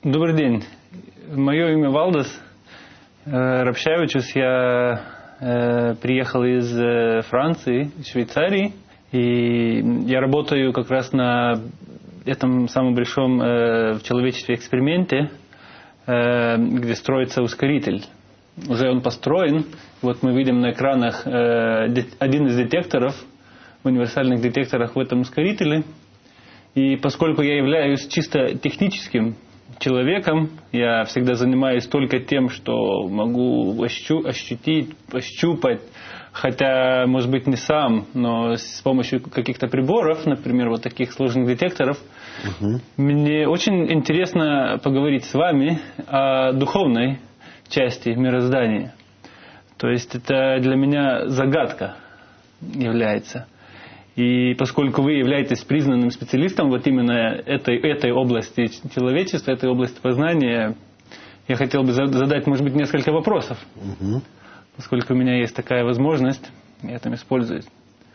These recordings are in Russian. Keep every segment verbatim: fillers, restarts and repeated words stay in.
Добрый день. Мое имя Валдас Рабшевичус. Я э, приехал из э, Франции, Швейцарии. И я работаю как раз на этом самом большом э, в человечестве эксперименте, э, где строится ускоритель. Уже он построен. Вот мы видим на экранах э, один из детекторов, универсальных детекторах в этом ускорителе. И поскольку я являюсь чисто техническим человеком, я всегда занимаюсь только тем, что могу ощу- ощутить, ощупать, хотя, может быть, не сам, но с помощью каких-то приборов, например, вот таких сложных детекторов. Uh-huh. Мне очень интересно поговорить с вами о духовной части мироздания. То есть это для меня загадка является. И поскольку вы являетесь признанным специалистом вот именно этой, этой области человечества, этой области познания, я хотел бы задать, может быть, несколько вопросов. Uh-huh. Поскольку у меня есть такая возможность, я там используюсь.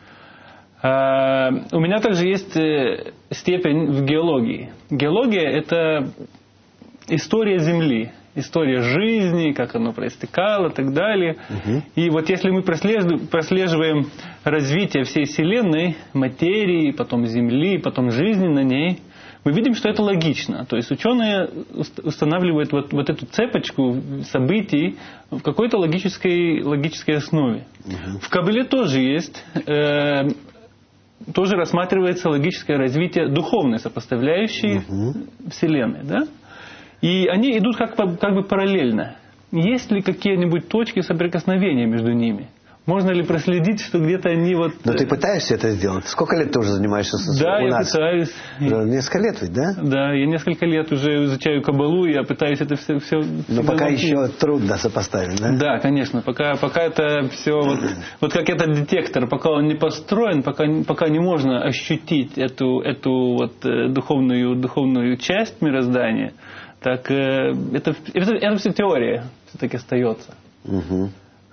А, у меня также есть степень в геологии. Геология – это история Земли, история жизни, как оно проистекало и так далее. Угу. И вот если мы прослеживаем развитие всей Вселенной, материи, потом Земли, потом жизни на ней, мы видим, что это логично. То есть ученые устанавливают вот, вот эту цепочку событий в какой-то логической, логической основе. Угу. В Кабале тоже есть, э, тоже рассматривается логическое развитие духовной сопоставляющей угу. Вселенной, да? И они идут как, как бы параллельно. Есть ли какие-нибудь точки соприкосновения между ними? Можно ли проследить, что где-то они вот... Но ты пытаешься это сделать? Сколько лет ты уже занимаешься с... Да, у я нас? пытаюсь. Несколько лет ведь, да? Да, я несколько лет уже изучаю Кабалу, я пытаюсь это все... все Но пока еще трудно сопоставить, да? Да, конечно. Пока, пока это все... Вот, вот как этот детектор, пока он не построен, пока, пока не можно ощутить эту, эту вот духовную, духовную часть мироздания, так э, это, это, это все теория все-таки остается. Угу.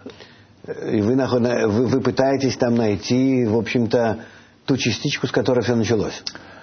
И вы, вы, вы пытаетесь там найти, в общем-то, ту частичку, с которой все началось.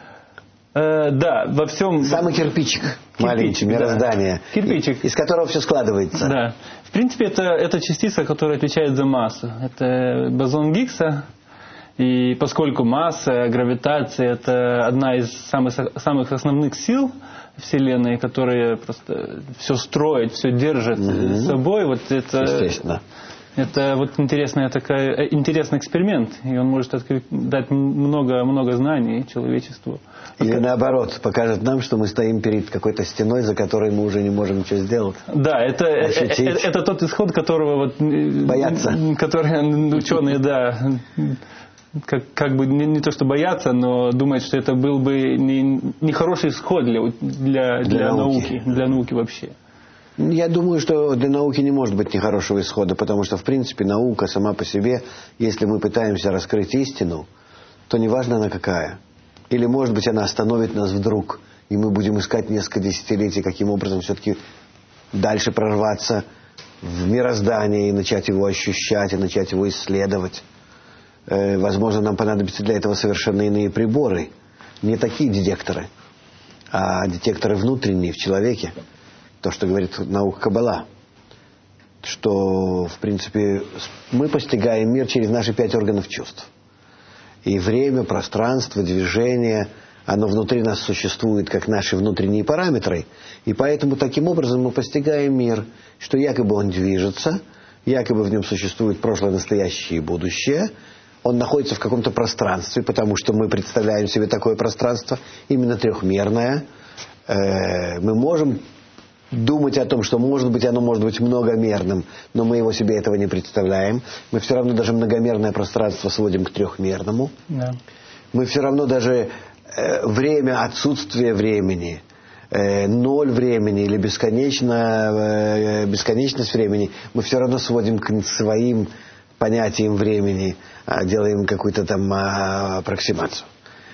Э, да, во всем... Самый кирпичик, кирпичик маленький, мироздания, да. Кирпичик. Из которого все складывается. Да. В принципе, это, это частица, которая отвечает за массу. Это бозон Гиггса. И поскольку масса, гравитация – это одна из самых, самых основных сил Вселенной, которая просто все строит, все держит угу. с собой, вот это... Естественно. Это вот интересный, такая, интересный эксперимент, и он может открыть, дать много, много знаний человечеству. Или наоборот, покажет нам, что мы стоим перед какой-то стеной, за которой мы уже не можем ничего сделать. Да, это, это, это тот исход, которого вот, боятся. Который ученые, да, как, как бы не, не то что боятся, но думают, что это был бы не, не хороший исход для, для, для, для науки. науки, для науки вообще. Я думаю, что для науки не может быть нехорошего исхода, потому что, в принципе, наука сама по себе, если мы пытаемся раскрыть истину, то неважно она какая. Или, может быть, она остановит нас вдруг, и мы будем искать несколько десятилетий, каким образом все-таки дальше прорваться в мироздание и начать его ощущать, и начать его исследовать. Э, возможно, нам понадобятся для этого совершенно иные приборы. Не такие детекторы, а детекторы внутренние в человеке. То, что говорит наука Кабала, что, в принципе, мы постигаем мир через наши пять органов чувств. И время, пространство, движение, оно внутри нас существует, как наши внутренние параметры. И поэтому таким образом мы постигаем мир, что якобы он движется, якобы в нем существует прошлое, настоящее и будущее. Он находится в каком-то пространстве, потому что мы представляем себе такое пространство, именно трехмерное. Мы можем думать о том, что, может быть, оно может быть многомерным, но мы его себе этого не представляем. Мы все равно даже многомерное пространство сводим к трехмерному. Да. Мы все равно даже э, время, отсутствие времени, э, ноль времени или бесконечно, э, бесконечность времени, мы все равно сводим к своим понятиям времени, э, делаем какую-то там э, аппроксимацию.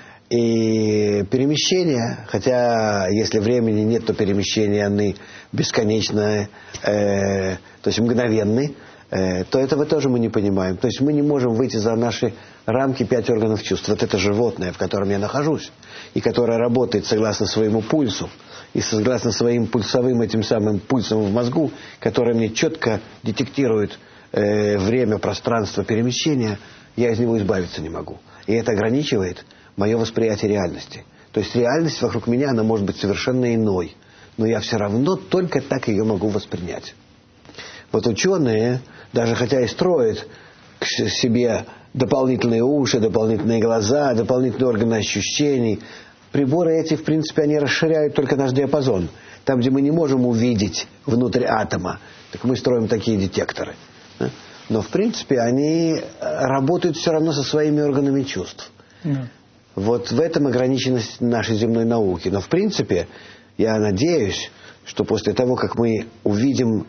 И перемещения, хотя если времени нет, то перемещения они бесконечные, э, то есть мгновенные, э, то этого тоже мы не понимаем. То есть мы не можем выйти за наши рамки пять органов чувств. Вот это животное, в котором я нахожусь, и которое работает согласно своему пульсу, и согласно своим пульсовым этим самым пульсом в мозгу, который мне четко детектирует э, время, пространство, перемещения, я из него избавиться не могу. И это ограничивает мое восприятие реальности. То есть реальность вокруг меня, она может быть совершенно иной, но я все равно только так ее могу воспринять. Вот ученые, даже хотя и строят к себе дополнительные уши, дополнительные глаза, дополнительные органы ощущений, приборы эти, в принципе, они расширяют только наш диапазон. Там, где мы не можем увидеть внутрь атома, так мы строим такие детекторы. Но, в принципе, они работают все равно со своими органами чувств. Yeah. Вот в этом ограниченность нашей земной науки. Но, в принципе, я надеюсь, что после того, как мы увидим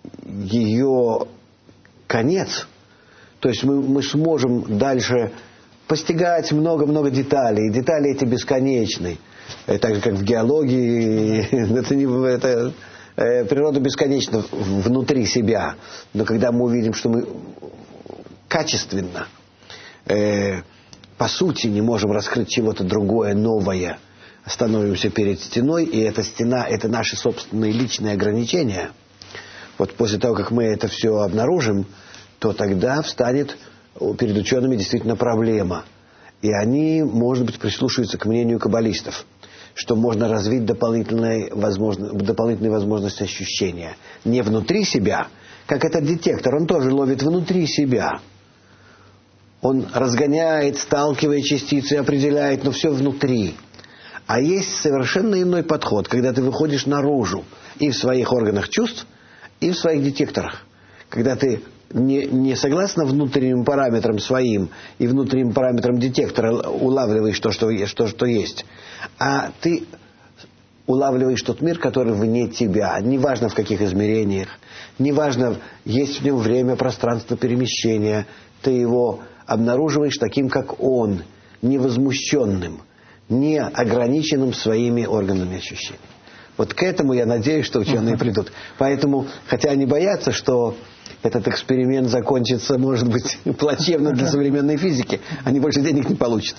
ее конец, то есть мы, мы сможем дальше постигать много-много деталей. Детали эти бесконечны. Так же, как в геологии, это не, это, э, природа бесконечна внутри себя. Но когда мы увидим, что мы качественно, э, по сути, не можем раскрыть чего-то другое, новое, становимся перед стеной, и эта стена – это наши собственные личные ограничения. Вот после того, как мы это все обнаружим, то тогда встанет перед учеными действительно проблема. И они, может быть, прислушаются к мнению каббалистов, что можно развить дополнительные, возможно, дополнительные возможности ощущения. Не внутри себя, как этот детектор, он тоже ловит внутри себя. Он разгоняет, сталкивает частицы, определяет, но все внутри. А есть совершенно иной подход, когда ты выходишь наружу и в своих органах чувств, и в своих детекторах. Когда ты не, не согласно внутренним параметрам своим и внутренним параметрам детектора улавливаешь то, что, что, что есть, а ты улавливаешь тот мир, который вне тебя. Неважно в каких измерениях, неважно, есть в нем время, пространство, перемещения, ты его обнаруживаешь таким, как он, невозмущенным, не ограниченным своими органами ощущений. Вот к этому я надеюсь, что ученые придут. Поэтому, хотя они боятся, что этот эксперимент закончится, может быть, плачевно для современной физики, они больше денег не получат.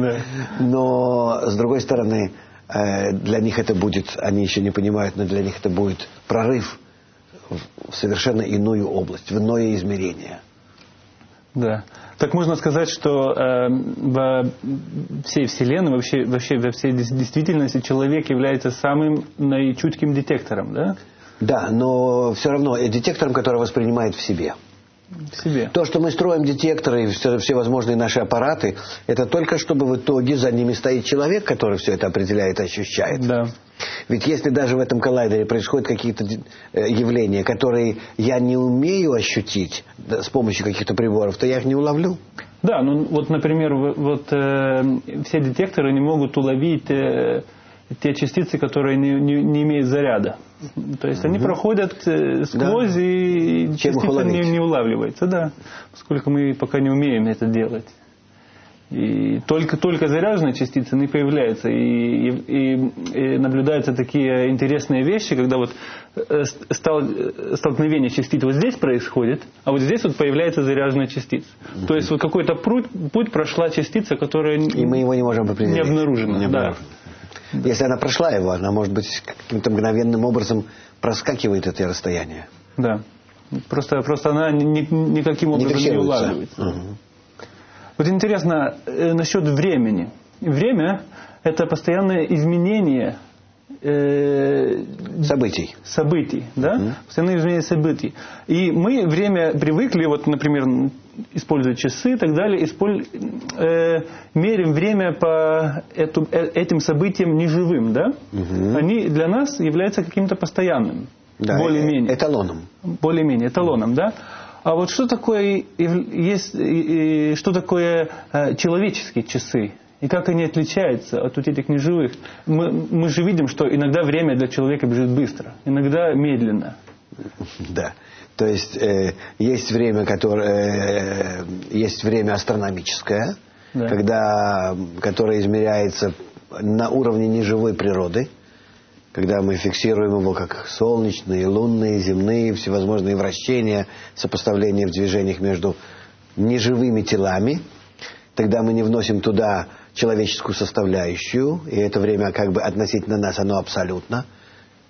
Но, с другой стороны, для них это будет, они еще не понимают, но для них это будет прорыв в совершенно иную область, в иное измерение. Да. Так можно сказать, что э, во всей Вселенной, вообще, вообще во всей действительности человек является самым наичутким детектором, да? Да, но все равно детектором, который воспринимает в себе. В себе. То, что мы строим детекторы и все, все возможные наши аппараты, это только чтобы в итоге за ними стоит человек, который все это определяет и ощущает. Да. Ведь если даже в этом коллайдере происходят какие-то явления, которые я не умею ощутить с помощью каких-то приборов, то я их не уловлю. Да, ну вот, например, вот э, все детекторы не могут уловить э, те частицы, которые не, не, не имеют заряда. То есть угу. они проходят э, сквозь, да. и Чем частица не, не улавливается, да, поскольку мы пока не умеем это делать. И только, только заряженные частицы не появляются. И, и, и наблюдаются такие интересные вещи, когда вот стал, столкновение частиц вот здесь происходит, а вот здесь вот появляется заряженная частица. Mm-hmm. То есть вот какой-то путь, путь прошла частица, которая и мы его не можем определить. Не обнаружена. Не да. Если она прошла его, она, может быть, каким-то мгновенным образом проскакивает это расстояние. Да. Просто, просто она ни, никаким образом не, не улавливается. Угу. Вот интересно э, насчет времени. Время – это постоянное изменение э, событий. Событий, да? Mm-hmm. Постоянное изменение событий. И мы время привыкли, вот, например, используя часы и так далее, исполь, э, меряем время по эту, э, этим событиям неживым, да? Mm-hmm. Они для нас являются каким-то постоянным. Да, более-менее. Эталоном. Более-менее, эталоном, да? А вот что такое, есть, что такое человеческие часы? И как они отличаются от вот этих неживых? Мы, мы же видим, что иногда время для человека бежит быстро, иногда медленно. Да. То есть э, есть время, которое, э, есть время астрономическое, да. когда, которое измеряется на уровне неживой природы. Когда мы фиксируем его как солнечные, лунные, земные, всевозможные вращения, сопоставления в движениях между неживыми телами, тогда мы не вносим туда человеческую составляющую, и это время как бы относительно нас, оно абсолютно.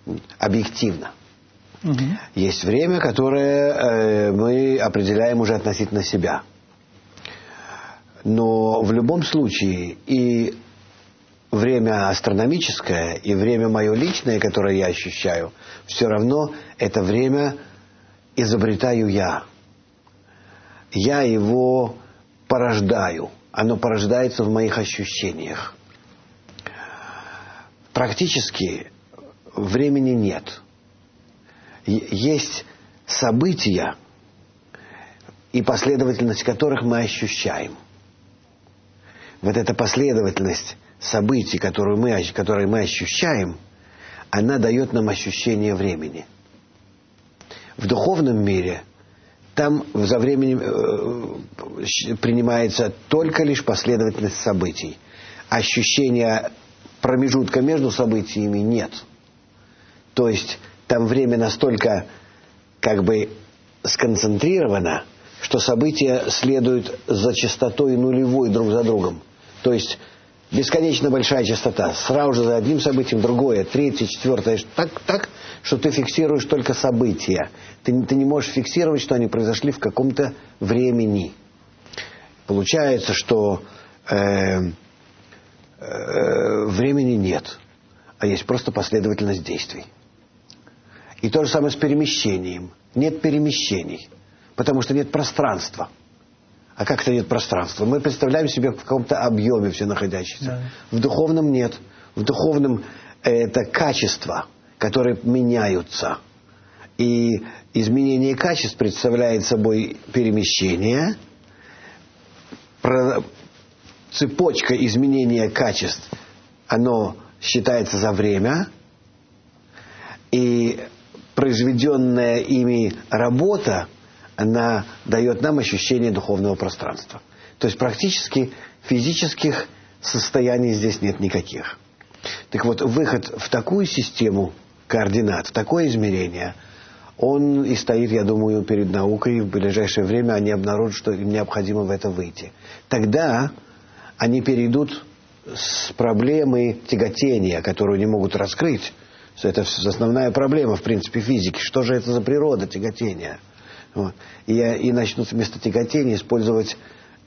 объективно. Угу. Есть время, которое э, мы определяем уже относительно себя. Но в любом случае и время астрономическое, и время мое личное, которое я ощущаю, все равно это время изобретаю я. Я его порождаю. Оно порождается в моих ощущениях. Практически времени нет. Есть события, и последовательность которых мы ощущаем. Вот эта последовательность событий, которую мы, которые мы ощущаем, она дает нам ощущение времени. В духовном мире там за временем э, принимается только лишь последовательность событий. Ощущения промежутка между событиями нет. То есть там время настолько как бы сконцентрировано, что события следуют за частотой нулевой друг за другом. То есть бесконечно большая частота. Сразу же за одним событием другое, третье, четвертое. Так, так, что ты фиксируешь только события. Ты, ты не можешь фиксировать, что они произошли в каком-то времени. Получается, что э, э, времени нет, а есть просто последовательность действий. И то же самое с перемещением. Нет перемещений, потому что нет пространства. А как это нет пространства? Мы представляем себе в каком-то объеме все находящееся. Да. В духовном нет. В духовном это качества, которые меняются. И изменение качеств представляет собой перемещение. Цепочка изменения качеств, оно считается за время. И произведенная ими работа, она дает нам ощущение духовного пространства. То есть практически физических состояний здесь нет никаких. Так вот, выход в такую систему координат, в такое измерение, он и стоит, я думаю, перед наукой. В ближайшее время они обнаружат, что им необходимо в это выйти. Тогда они перейдут с проблемы тяготения, которую не могут раскрыть. Это основная проблема, в принципе, физики. Что же это за природа тяготения? Вот. И, и начнут вместо тяготения использовать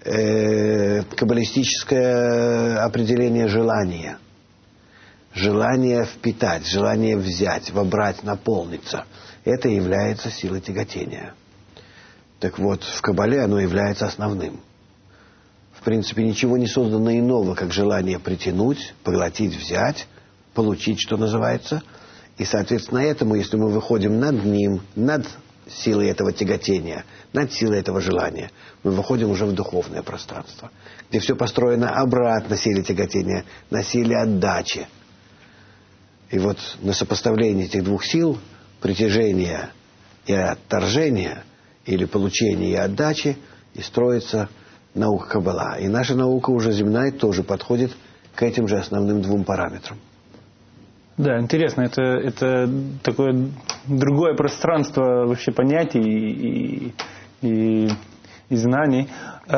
э, каббалистическое определение желания. Желание впитать, желание взять, вобрать, наполниться. Это является силой тяготения. Так вот, в Каббале оно является основным. В принципе, ничего не создано иного, как желание притянуть, поглотить, взять, получить, что называется. И, соответственно, этому, если мы выходим над ним, над силой этого тяготения, над силой этого желания, мы выходим уже в духовное пространство, где все построено обратно силе тяготения, на силе отдачи. И вот на сопоставлении этих двух сил, притяжения и отторжения, или получения и отдачи, и строится наука Каббала. И наша наука уже земная тоже подходит к этим же основным двум параметрам. Да, интересно, это, это такое другое пространство вообще понятий и, и, и знаний.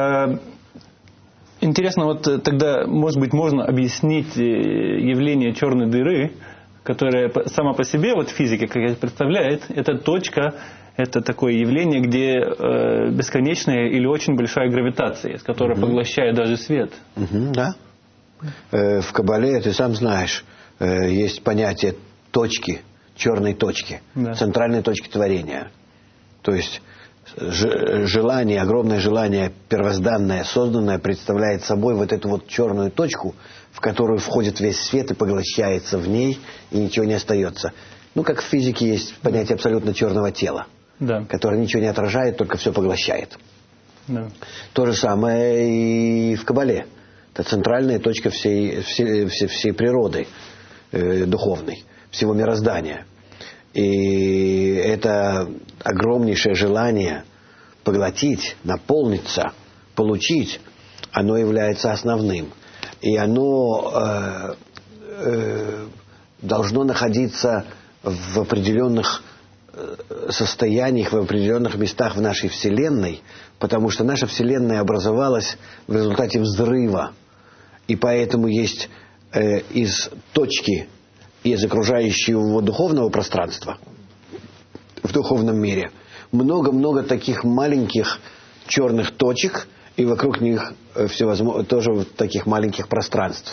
Интересно, вот тогда, может быть, можно объяснить явление черной дыры, которая сама по себе, вот физика, как я представляет, это точка, это такое явление, где бесконечная или очень большая гравитация, которая угу. поглощает даже свет. Угу, да. В Каббале, ты сам знаешь, есть понятие точки, черной точки, да. центральной точки творения. То есть желание, огромное желание первозданное, созданное, представляет собой вот эту вот черную точку, в которую входит весь свет и поглощается в ней, и ничего не остается. Ну, как в физике есть понятие абсолютно черного тела, да. которое ничего не отражает, только все поглощает. Да. То же самое и в Каббале. Это центральная точка всей, всей, всей, всей природы э, духовной, всего мироздания. И это огромнейшее желание поглотить, наполниться, получить, оно является основным. И оно э, э, должно находиться в определенных состояниях, в определенных местах в нашей Вселенной, потому что наша Вселенная образовалась в результате взрыва. И поэтому есть э, из точки из окружающего его духовного пространства в духовном мире много-много таких маленьких черных точек, и вокруг них всевозможно, тоже таких маленьких пространств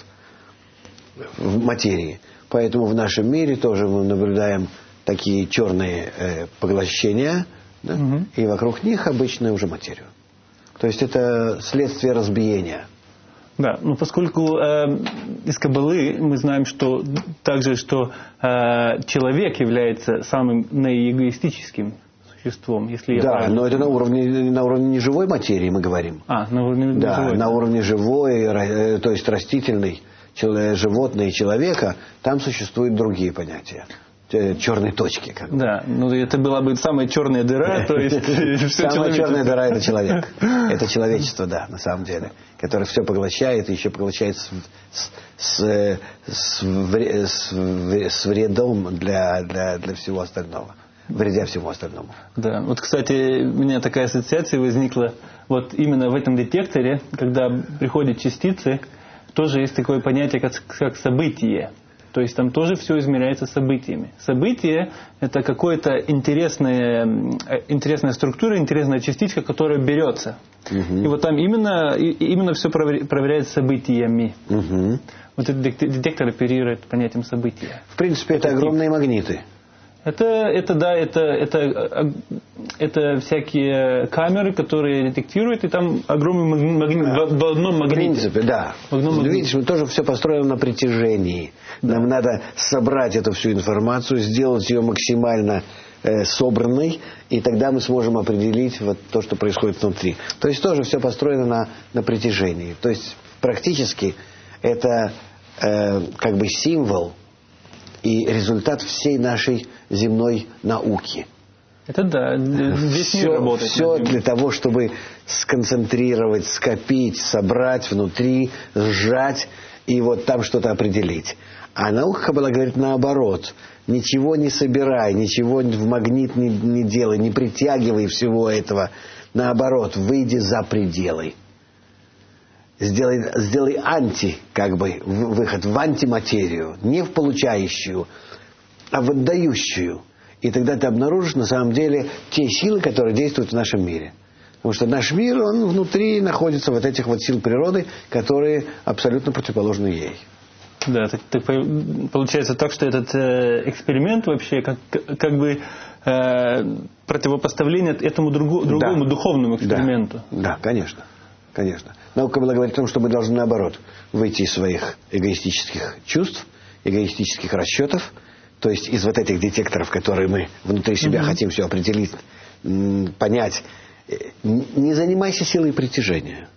в материи. Поэтому в нашем мире тоже мы наблюдаем такие черные э, поглощения, да? Угу. И вокруг них обычную уже материю. То есть это следствие разбиения. Да, но поскольку э, из Каббалы мы знаем, что также, что э, человек является самым наиэгоистическим существом, если я да, правильно... но это на уровне, на уровне неживой материи мы говорим. А, на уровне да, живой. На уровне живой, э, то есть растительной, животное и человека, там существуют другие понятия. Черные точки. Как бы. Да, ну это была бы самая черная дыра, то есть... Самая черная дыра — это человек. Это человечество, да, на самом деле. Которое все поглощает и еще поглощает с, с, с, с вредом для, для, для всего остального. Вредя всему остальному. Да, вот, кстати, у меня такая ассоциация возникла. Вот именно в этом детекторе, когда приходят частицы, тоже есть такое понятие, как, как событие. То есть там тоже все измеряется событиями. Событие – это какая-то интересная, интересная структура, интересная частичка, которая берется. Угу. И вот там именно, именно все проверяется событиями. Угу. Вот этот детектор оперирует понятием события. В принципе, это, это огромные магниты. Это, это да, это, это, это всякие камеры, которые детектируют, и там огромный магнит а, в, в одном магните. В принципе, да. В одном магните. Видишь, тоже все построено на притяжении. Да. Нам надо собрать эту всю информацию, сделать ее максимально э, собранной, и тогда мы сможем определить вот то, что происходит внутри. То есть тоже все построено на, на притяжении. То есть практически это э, как бы символ и результат всей нашей земной науки. Это да, здесь все, не работает. Все для того, чтобы сконцентрировать, скопить, собрать внутри, сжать и вот там что-то определить. А наука Каббала говорит наоборот. Ничего не собирай, ничего в магнит не, не делай, не притягивай всего этого. Наоборот, выйди за пределы. Сделай, сделай анти, как бы, выход в антиматерию, не в получающую, а в отдающую. И тогда ты обнаружишь на самом деле те силы, которые действуют в нашем мире. Потому что наш мир, он внутри находится вот этих вот сил природы, которые абсолютно противоположны ей. Да, так, так получается так, что этот э, эксперимент вообще как, как бы э, противопоставление этому другу, другому да. духовному эксперименту. Да, да, конечно. Конечно. Наука Каббала говорит о том, что мы должны, наоборот, выйти из своих эгоистических чувств, эгоистических расчетов, то есть из вот этих детекторов, которые мы внутри себя mm-hmm. хотим все определить, понять. Не занимайся силой притяжения.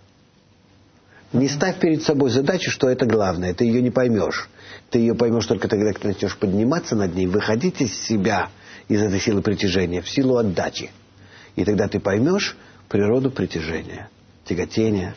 Не ставь перед собой задачу, что это главное. Ты ее не поймешь. Ты ее поймешь только тогда, когда ты начнешь подниматься над ней, выходить из себя, из этой силы притяжения, в силу отдачи. И тогда ты поймешь природу притяжения. Тяготение.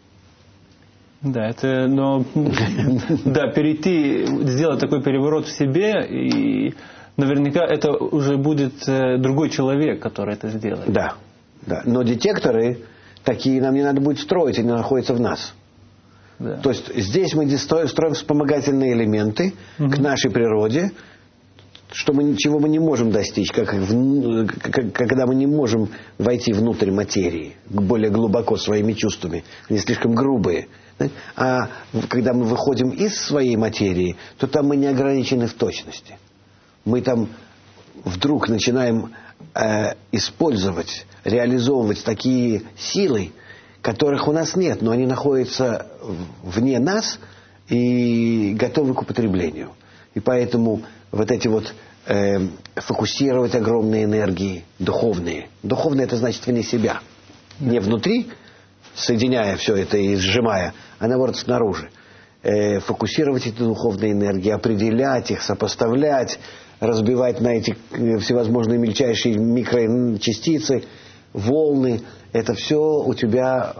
Да, это, но, да, перейти, сделать такой переворот в себе, и наверняка это уже будет другой человек, который это сделает. Да, да. Но детекторы такие нам не надо будет строить, они находятся в нас. Да. То есть здесь мы строим вспомогательные элементы угу. к нашей природе, что мы, чего мы не можем достичь, как, в, как, когда мы не можем войти внутрь материи, более глубоко своими чувствами, они слишком грубые. А когда мы выходим из своей материи, то там мы не ограничены в точности. Мы там вдруг начинаем э, использовать, реализовывать такие силы, которых у нас нет, но они находятся вне нас и готовы к употреблению. И поэтому вот эти вот э, фокусировать огромные энергии духовные. Духовные — это значит вне себя. Не внутри, соединяя все это и сжимая, а наоборот снаружи. Э, фокусировать эти духовные энергии, определять их, сопоставлять, разбивать на эти всевозможные мельчайшие микрочастицы, волны. Это все у тебя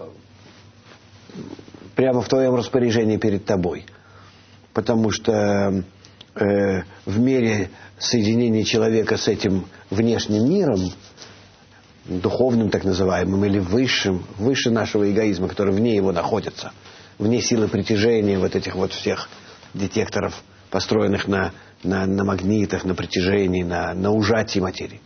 прямо в твоем распоряжении перед тобой. Потому что в мере соединения человека с этим внешним миром, духовным так называемым, или высшим, выше нашего эгоизма, который вне его находится, вне силы притяжения вот этих вот всех детекторов, построенных на на, на магнитах, на притяжении, на, на ужатии материи.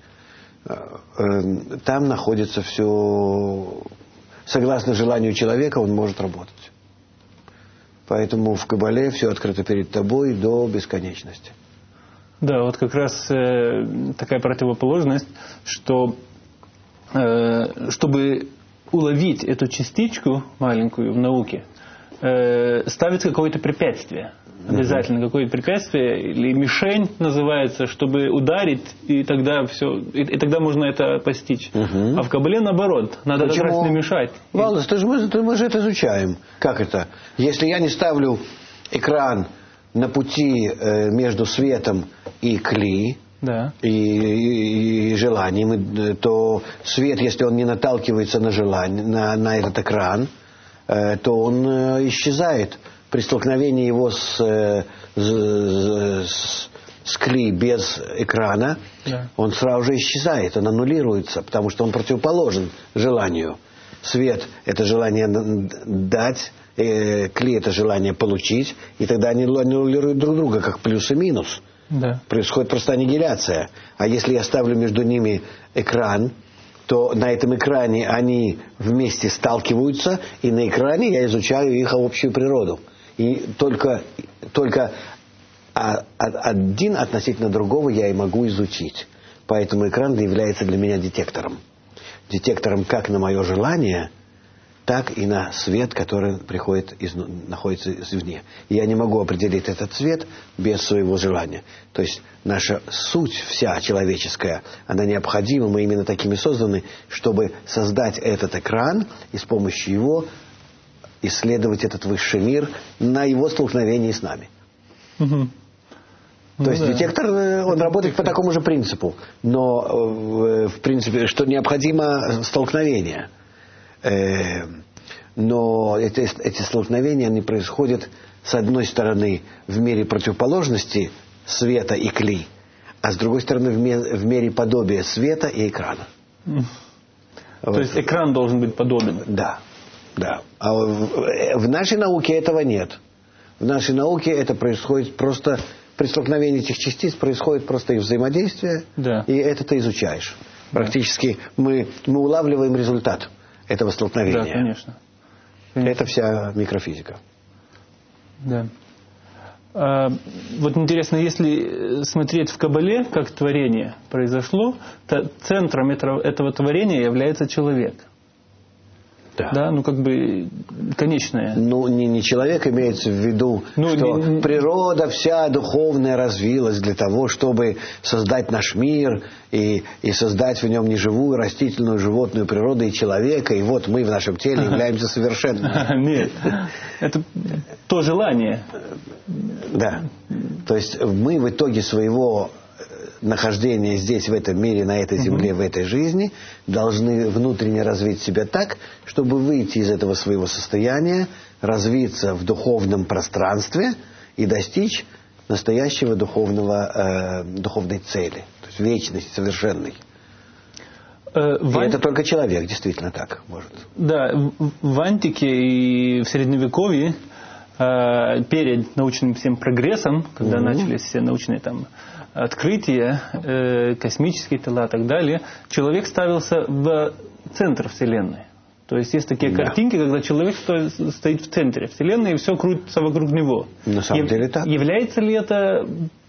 Там находится все, согласно желанию человека, он может работать. Поэтому в Кабале все открыто перед тобой до бесконечности. Да, вот как раз э, такая противоположность, что э, чтобы уловить эту частичку маленькую в науке, э, ставится какое-то препятствие. Обязательно uh-huh. какое-то препятствие или мишень называется, чтобы ударить, и тогда все, и, и тогда можно это постичь. Uh-huh. А в Кабале наоборот, надо Почему? как раз не мешать. Валдис, ты же, мы, ты, мы же это изучаем. Как это? Если я не ставлю экран на пути э, между светом и кли, да. и, и, и желанием, то свет, если он не наталкивается на желание, на, на этот экран, э, то он э, исчезает. При столкновении его с, с, с, с кли без экрана, да. он сразу же исчезает, он аннулируется, потому что он противоположен желанию. Свет – это желание дать, э, кли – это желание получить, и тогда они аннулируют друг друга, как плюс и минус. Да. Происходит просто аннигиляция. А если я ставлю между ними экран, то на этом экране они вместе сталкиваются, и на экране я изучаю их общую природу. И только, только один относительно другого я и могу изучить. Поэтому экран является для меня детектором. Детектором как на мое желание, так и на свет, который приходит из, находится извне. И я не могу определить этот свет без своего желания. То есть наша суть вся человеческая, она необходима, мы именно такими созданы, чтобы создать этот экран и с помощью его исследовать этот высший мир на его столкновении с нами. Угу. То ну есть да. детектор, он работает по такому же принципу, но в принципе, что необходимо столкновение. Но эти, эти столкновения, они происходят с одной стороны в мере противоположности света и кли, а с другой стороны в, ме, в мере подобия света и экрана. То вот. есть экран должен быть подобен? Да. Да. А в, в нашей науке этого нет. В нашей науке это происходит просто при столкновении этих частиц происходит просто их взаимодействие, да. и это ты изучаешь. Практически да. мы, мы улавливаем результат этого столкновения. Да, конечно. конечно. Это вся микрофизика. Да. А, вот интересно, если смотреть в Кабале, как творение произошло, то центром этого, этого творения является человек. Да. да, ну как бы конечное. Ну, не, не человек имеется в виду, ну, что не, природа вся духовная развилась для того, чтобы создать наш мир и, и создать в нем неживую растительную, животную природу и человека, и вот мы в нашем теле являемся совершенными. Нет, это то желание. Да, то есть мы в итоге своего нахождения здесь, в этом мире, на этой земле, uh-huh. в этой жизни, должны внутренне развить себя так, чтобы выйти из этого своего состояния, развиться в духовном пространстве и достичь настоящего духовного, э, духовной цели, то есть вечности совершенной. Uh, и ан... это только человек действительно так может. Да, в, в антике и в Средневековье э, перед научным всем прогрессом, когда uh-huh. начались все научные там открытия, э, космические тела и так далее, человек ставился в центр Вселенной. То есть есть такие да. картинки, когда человек стоит в центре Вселенной и все крутится вокруг него. На самом деле так. Является ли это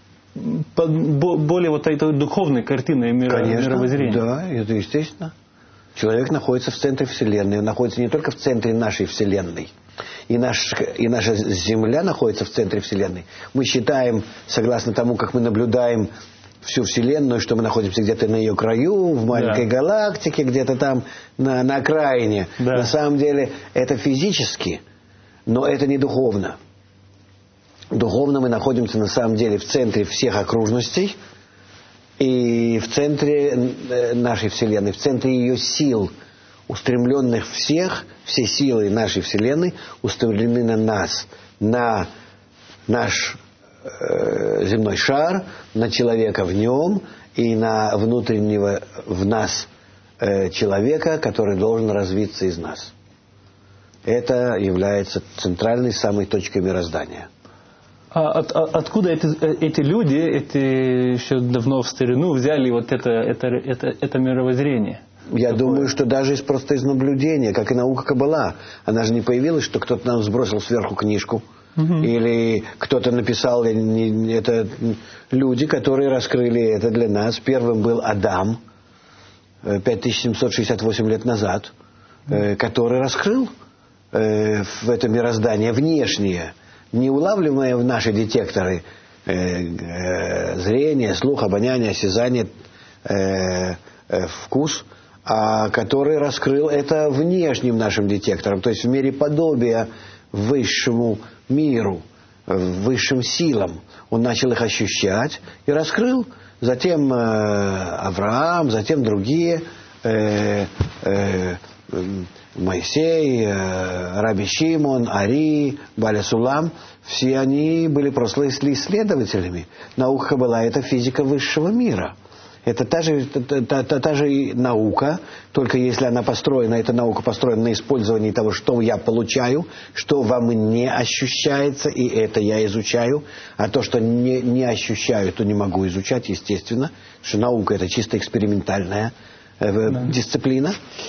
более вот этой духовной картиной мира, мировоззрения? Да, это естественно. Человек находится в центре Вселенной, он находится не только в центре нашей Вселенной. И, наш, и наша Земля находится в центре Вселенной. Мы считаем, согласно тому, как мы наблюдаем всю Вселенную, что мы находимся где-то на ее краю, в маленькой да. галактике, где-то там на, на окраине. Да. На самом деле это физически, но это не духовно. Духовно мы находимся на самом деле в центре всех окружностей и в центре нашей Вселенной, в центре ее сил, устремленных всех, все силы нашей Вселенной устремлены на нас, на наш э, земной шар, на человека в нем и на внутреннего в нас э, человека, который должен развиться из нас. Это является центральной самой точкой мироздания. А от, от, откуда эти, эти люди, эти еще давно в старину взяли вот это, это, это, это мировоззрение? Я такое? думаю, что даже из, просто из наблюдения, как и наука Каббала. Она же не появилась, что кто-то нам сбросил сверху книжку. Угу. Или кто-то написал, это люди, которые раскрыли это для нас. Первым был Адам, пять тысяч семьсот шестьдесят восемь лет назад, угу. который раскрыл в это мироздание внешнее, не улавливаемое в наши детекторы зрение, слух, обоняние, осязание, вкус, а который раскрыл это внешним нашим детектором, то есть в мире подобия высшему миру, высшим силам. Он начал их ощущать и раскрыл. Затем э, Авраам, затем другие, э, э, Моисей, э, Раби Шимон, Ари, Баля Сулам. Все они были просто исследователями. Наука Каббала – это физика высшего мира. Это та же, та, та, та, та же наука, только если она построена, эта наука построена на использовании того, что я получаю, что во мне ощущается, и это я изучаю, а то, что не, не ощущаю, то не могу изучать, естественно, потому что наука – это чисто экспериментальная э, да. дисциплина,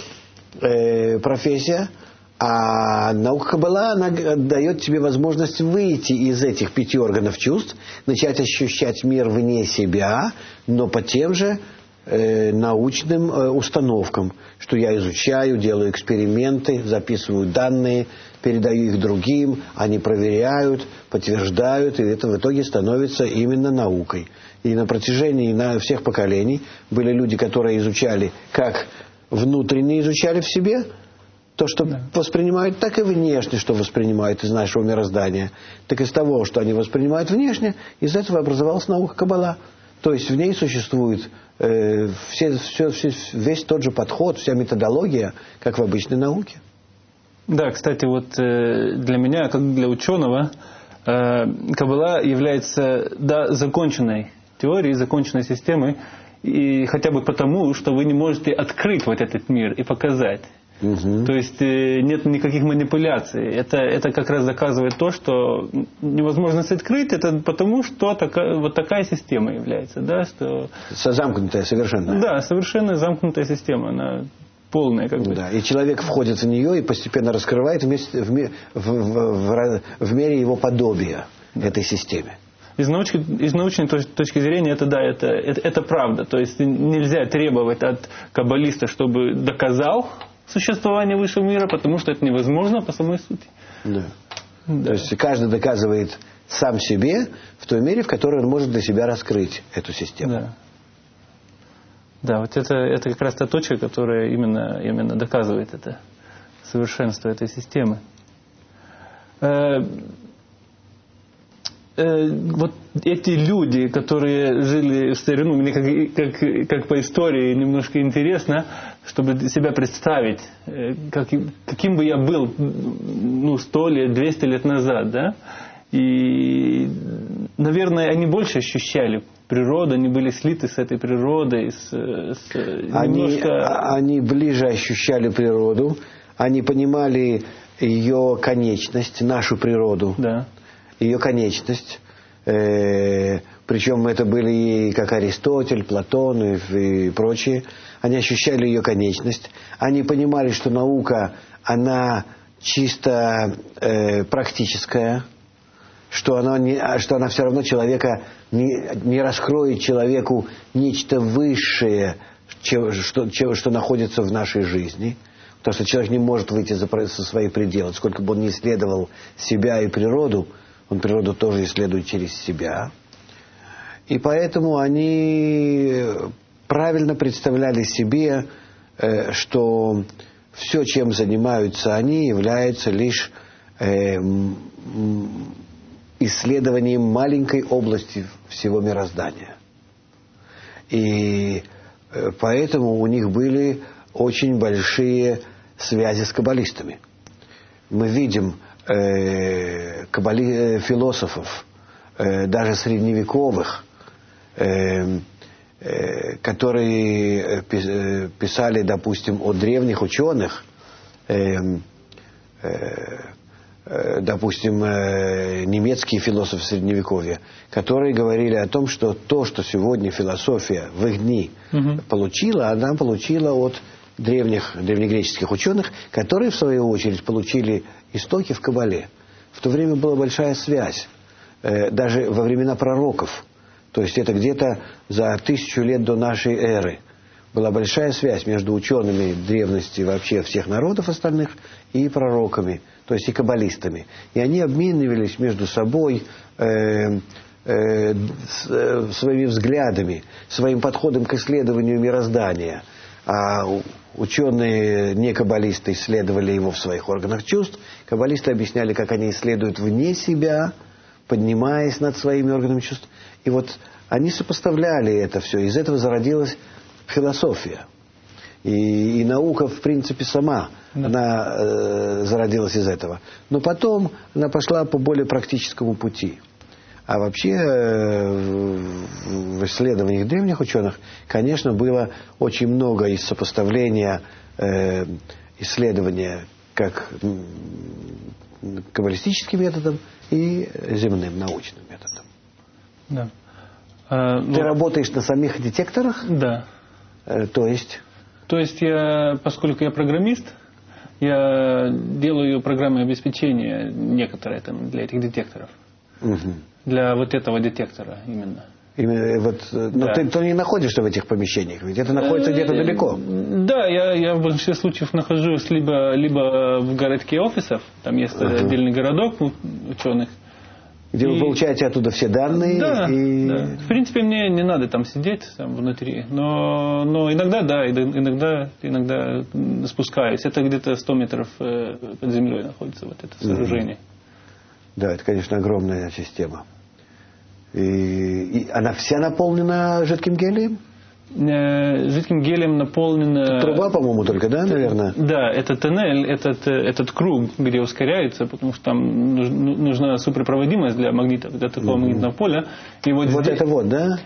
э, профессия. А наука Каббала, она дает тебе возможность выйти из этих пяти органов чувств, начать ощущать мир вне себя, но по тем же э, научным э, установкам, что я изучаю, делаю эксперименты, записываю данные, передаю их другим, они проверяют, подтверждают, и это в итоге становится именно наукой. И на протяжении на всех поколений были люди, которые изучали, как внутренне изучали в себе, то, что да. воспринимают, так и внешне, что воспринимают из нашего мироздания. Так из того, что они воспринимают внешне, из этого образовалась наука Каббала. То есть в ней существует э, все, все, все, весь тот же подход, вся методология, как в обычной науке. Да, кстати, вот э, для меня, как для ученого, э, Каббала является да, законченной теорией, законченной системой, и хотя бы потому, что вы не можете открыть вот этот мир и показать. Угу. То есть э, нет никаких манипуляций. Это, это как раз доказывает то, что невозможность открыть, это потому, что такая, вот такая система является. Да, что... Замкнутая совершенно. Да, совершенно замкнутая система. Она полная. Как бы. Да, и человек входит в нее и постепенно раскрывает вместе, в, в, в, в, в мере его подобия да. этой системе. Из, научки, из научной точки зрения это да, это, это, это правда. То есть нельзя требовать от каббалиста, чтобы доказал существование высшего мира, потому что это невозможно по самой сути. Да. Да. То есть каждый доказывает сам себе в той мере, в которой он может для себя раскрыть эту систему. Да, да вот это, это как раз та точка, которая именно, именно доказывает это совершенство этой системы. Э, э, вот эти люди, которые жили в старину, мне как, как, как по истории немножко интересно, чтобы себя представить, как, каким бы я был ну, сто лет, двести лет назад, да? И, наверное, они больше ощущали природу, они были слиты с этой природой, с, с немножко... Они, они ближе ощущали природу, они понимали ее конечность, нашу природу, да. ее конечность. Э, причем это были и как Аристотель, Платон и, и прочие. Они ощущали ее конечность. Они понимали, что наука, она чисто э, практическая, что она, не, что она все равно человека не, не раскроет человеку нечто высшее, че, что, че, что находится в нашей жизни. Потому что человек не может выйти за, за свои пределы. Сколько бы он ни исследовал себя и природу, он природу тоже исследует через себя. И поэтому они правильно представляли себе, что все, чем занимаются они, является лишь исследованием маленькой области всего мироздания. И поэтому у них были очень большие связи с каббалистами. Мы видим э, каббали, э, философов, э, даже средневековых, э, э, которые писали, допустим, о древних ученых, э, э, допустим, немецкие философы Средневековья, которые говорили о том, что то, что сегодня философия в их дни угу. получила, она получила от древних, древнегреческих ученых, которые, в свою очередь, получили истоки в Кабале. В то время была большая связь, даже во времена пророков. То есть это где-то за тысячу лет до нашей эры была большая связь между учеными древности вообще всех народов остальных и пророками, то есть и каббалистами. И они обменивались между собой э, э, с, своими взглядами, своим подходом к исследованию мироздания. А ученые, не каббалисты, исследовали его в своих органах чувств. Каббалисты объясняли, как они исследуют вне себя, поднимаясь над своими органами чувств. И вот они сопоставляли это все. Из этого зародилась философия. И, и наука, в принципе, сама, да. она э, зародилась из этого. Но потом она пошла по более практическому пути. А вообще э, в исследованиях древних ученых, конечно, было очень много из сопоставления э, исследования как каббалистическим методом и земным научным методом. Да. А, Ты ну, работаешь на самих детекторах? Да. Э, то есть? То есть я, поскольку я программист, я делаю программное обеспечение некоторое там для этих детекторов. Угу. Для вот этого детектора именно. Именно вот, но да. ты, ты не находишься в этих помещениях, ведь это находится где-то далеко. Да, я, я в большинстве случаев нахожусь либо, либо в городке офисов, там есть ага. отдельный городок ученых. Где и... вы получаете оттуда все данные. Да, и... да. В принципе, мне не надо там сидеть там внутри, но, но иногда, да, иногда, иногда спускаюсь. Это где-то сто метров под землей находится вот это сооружение. Да, это, конечно, огромная система. И, и она вся наполнена жидким гелием? Жидким гелием наполнена... Труба, по-моему, только, да, наверное? Да, это тоннель, этот, этот круг, где ускоряется, потому что там нужна суперпроводимость для магнитов, для такого mm-hmm. магнитного поля. И вот вот здесь... это вот, да?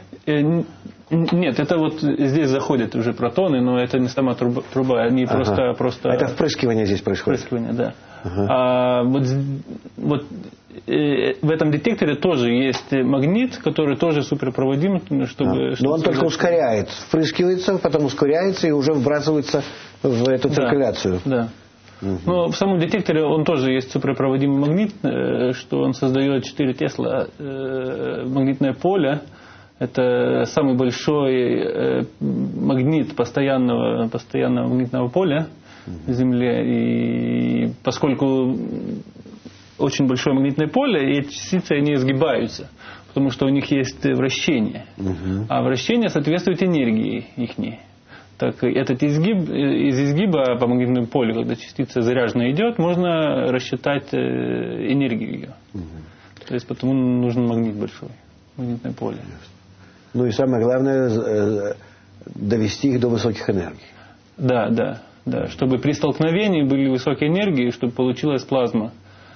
Нет, это вот здесь заходят уже протоны, но это не сама труба, труба они ага. просто, просто... Это впрыскивание здесь происходит? Впрыскивание, да. Ага. А вот, вот э, в этом детекторе тоже есть магнит, который тоже суперпроводим, чтобы... А. Но он только ускоряет, впрыскивается, потом ускоряется и уже вбрасывается в эту циркуляцию. Да, да. Угу. Но в самом детекторе он тоже есть суперпроводимый магнит, э, что он создает четыре Тесла э, магнитное поле. Это самый большой э, магнит постоянного, постоянного магнитного поля в Земле. И поскольку очень большое магнитное поле, и эти частицы они изгибаются, потому что у них есть вращение. Uh-huh. А вращение соответствует энергии ихней. Так этот изгиб, из изгиба по магнитному полю, когда частица заряженная идет, можно рассчитать энергию ее. Uh-huh. То есть потому нужен магнит большой, магнитное поле. Ну и самое главное, довести их до высоких энергий. Да, да, да. Чтобы при столкновении были высокие энергии, чтобы получилась плазма.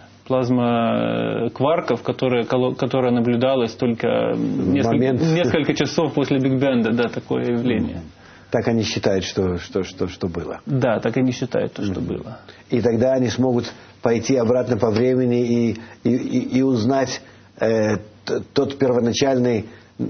Плазма кварков, которая, которая наблюдалась только несколько, несколько часов после Биг Бенда, да, такое явление. Так они считают, что, что, что, что было. Да, так они считают, то, что mm-hmm. было. И тогда они смогут пойти обратно по времени и, и, и, и узнать э, тот первоначальный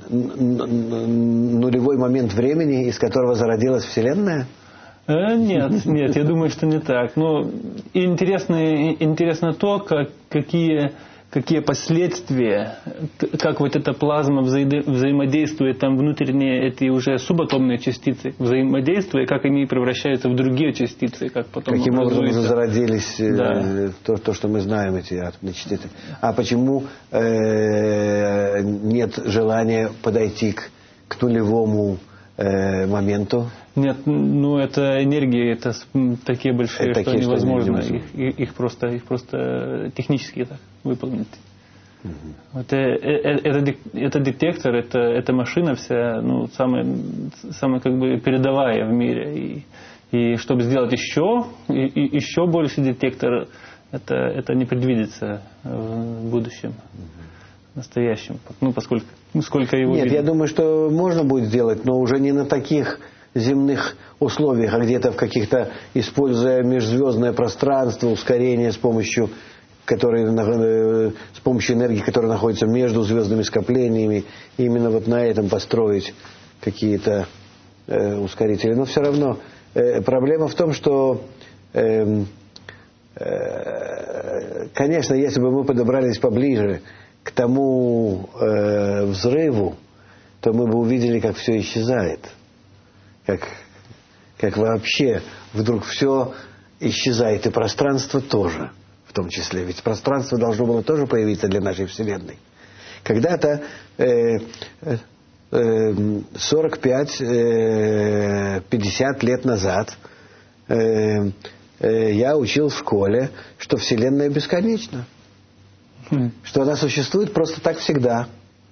нулевой момент времени, из которого зародилась Вселенная? Э, нет, нет, я думаю, что не так. Но интересно, интересно то, как, какие, какие последствия, как вот эта плазма взаи- взаимодействует, там внутренние эти уже субатомные частицы взаимодействуют, как они превращаются в другие частицы, как потом каким образом зародились да. то, то, что мы знаем, эти атомные частицы. А почему э, нет желания подойти к, к нулевому э, моменту? Нет, ну это энергии, это такие большие, это что такие, невозможно, что их, их, просто, их просто технически так выполнить. Угу. Вот, э, э, это, это детектор, это, это машина вся, ну, самая, самая как бы передовая в мире. И, и чтобы сделать еще, и, и еще больше детектор, это, это не предвидится в будущем, угу. в настоящем. Ну, поскольку сколько его Нет, видно. я думаю, что можно будет сделать, но уже не на таких земных условиях, а где-то в каких-то, используя межзвездное пространство, ускорение с помощью которые, э, с помощью энергии, которая находится между звездными скоплениями, именно вот на этом построить какие-то э, ускорители. Но все равно э, проблема в том, что э, э, конечно, если бы мы подобрались поближе к тому э, взрыву, то мы бы увидели, как все исчезает. Как, как вообще вдруг все исчезает, и пространство тоже, в том числе. Ведь пространство должно было тоже появиться для нашей Вселенной. Когда-то э, э, сорок пять пятьдесят лет назад э, э, я учил в школе, что Вселенная бесконечна. Mm. Что она существует просто так всегда.